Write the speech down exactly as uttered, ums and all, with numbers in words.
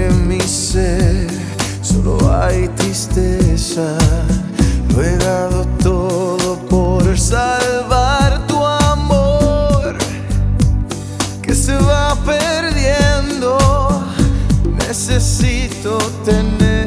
en mi ser solo hay tristeza. Lo he dado todo por salvar tu amor, que se va perdiendo. Necesito tener